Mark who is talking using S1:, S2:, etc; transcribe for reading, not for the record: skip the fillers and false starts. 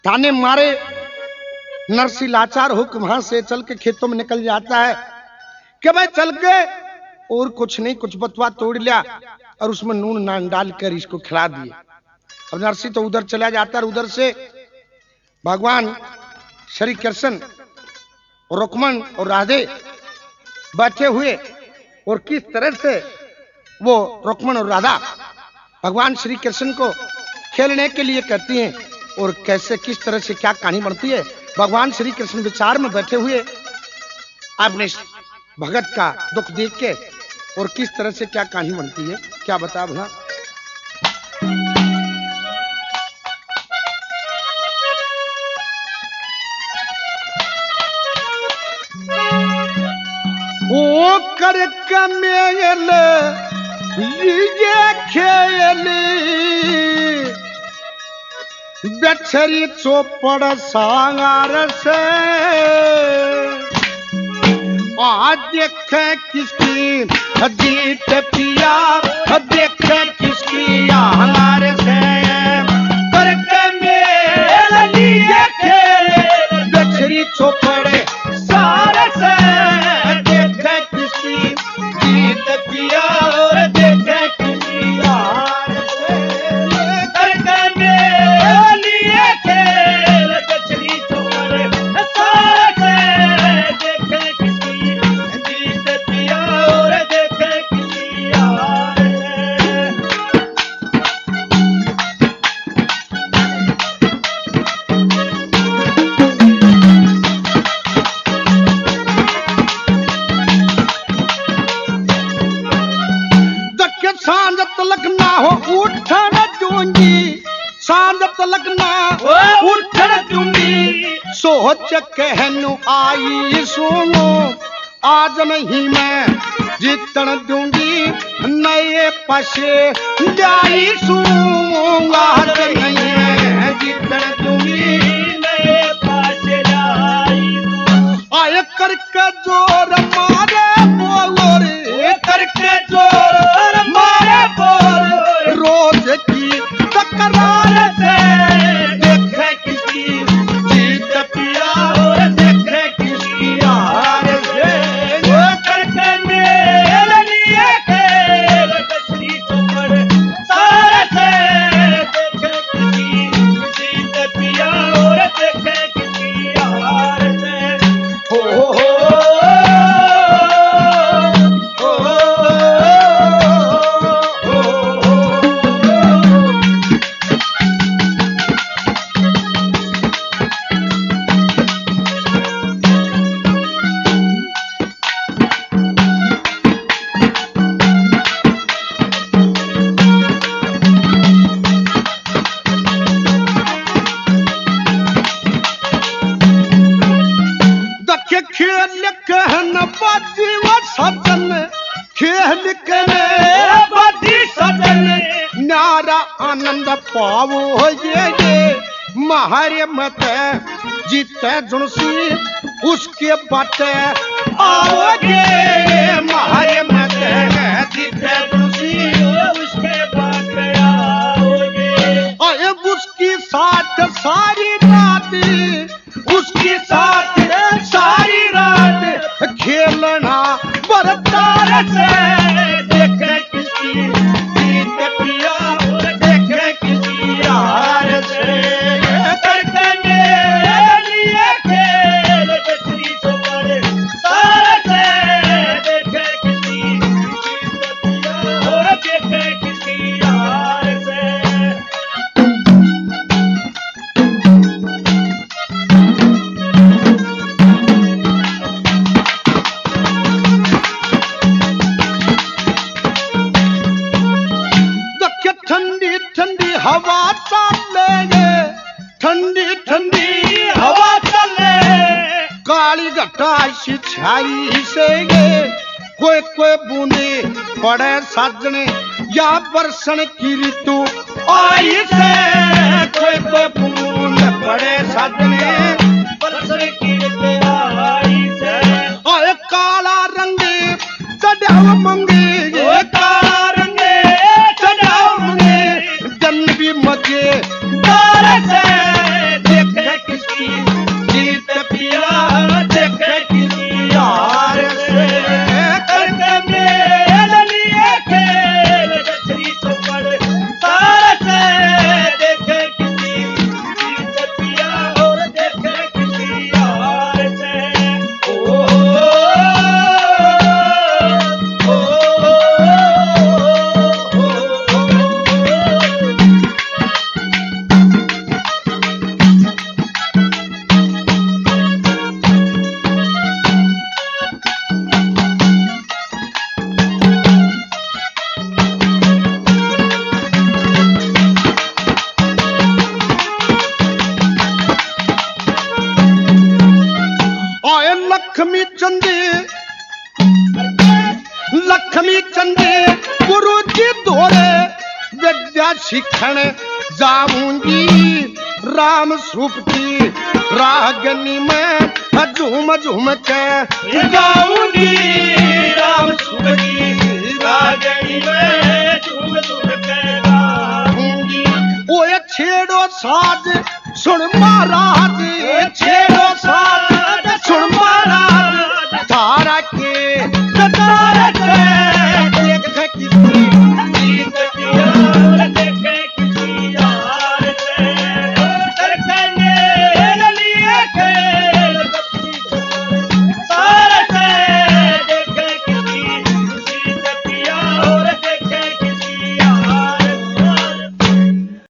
S1: ताने मारे नरसी लाचार होकर वहां से चल के खेतों में निकल जाता है कि भाई चल के और कुछ नहीं, कुछ बतवा तोड़ लिया और उसमें नून नान डालकर इसको खिला दिए। अब नरसी तो उधर चला जाता है, उधर से भगवान श्री कृष्ण रुक्मण और राधे बैठे हुए और किस तरह से वो रुक्मण और राधा भगवान श्री कृष्ण को खेलने के लिए कहती हैं और कैसे किस तरह से क्या कहानी बनती है। भगवान श्री कृष्ण विचार में बैठे हुए अपने भगत का दुख देख के और किस तरह से क्या कहानी बनती है, क्या बता भला। ओ कर कमेल ये खेली बेचरी चौपड़ सांगार से आज देखे किसकी जीत पिया, देखे किसकी हार से करके मेल लिए खेले बेचरी चौपड़ सार से देखे किसकी जीत पिया और देखे किसकी हार से करके मेल लिए खेले बेचरी चौपड़ सार से देखे किसकी जीत पिया और देखे किसकी हार से। दक्के सांझ तलक ना हो उठन दूंगी, सांझ तलक ना हो उठन दूंगी, सोच कहनु आई सुनो आज नहीं मैं जीतन दूंगी, नए पशे जाई सूंगा आज नहीं मैं जीतन दूंगी, नए पशे जाई आए करके जोर मारे बोलो रे, करके जोर मारे बोलो रोज की तकरार से देखे किसकी जीत पिया और देखे किसकी हार से करके मेल लिए खेल बेचरी चौपड़ सार से देखे किसकी जीत पिया और देखे किसकी हार से। हो दखे खेल कहन बाजी वो सजन, खेल कहने बाजी सजन, नारा आनंद पावो ये महारे मत जीते जुनसी उसके बाटे आओगे, महारे मत जीते जुनसी उसके बाटे आओगे, आए उसकी साथ सारी रात, उसकी साथ सारी रात खेलना बरतार से देखे किसकी जीत पिया और देखे किसकी हार से करके मेल लिए खेल बेचरी चौपड़ सार से देखे किसकी जीत पिया और देखे किसकी हार से। ठंडी ठंडी हवा चले, ठंडी ठंडी हवा चले, काली घटा सी छाई से कोई कोई बूंदे पड़े साजने या बरसन की ऋतु आई से, कोई कोई बूंद पड़े साजने बरसन की ऋतु आई से, आए काला रंग चढ़ाव मंगे, काला रंग चढ़ाव मंगे जन भी मजे दार से देखे लक्ष्मी चंदी गुरु जी दोरे विद्या शिक्षण जाऊंगी राम सूप की रागनी में झूम झूम के
S2: गाऊंगी राम सूप की रागनी में झूम झूम के गाऊंगी।
S1: ओए छेड़ो साज सुन महाराज,
S2: छेड़ो